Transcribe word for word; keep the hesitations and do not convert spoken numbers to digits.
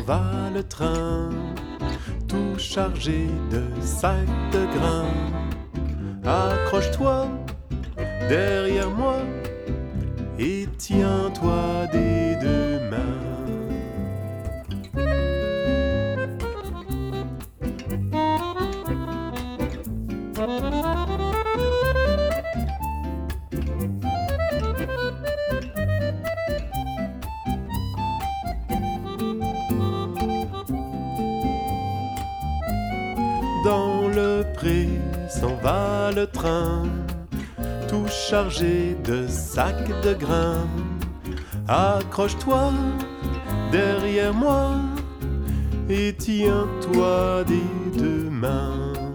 va le train, tout chargé de sacs de grains. Accroche-toi derrière moi et tiens-toi des deux mains. Dans le pré s'en va le train, tout chargé de sacs de grains. Accroche-toi derrière moi et tiens-toi des deux mains.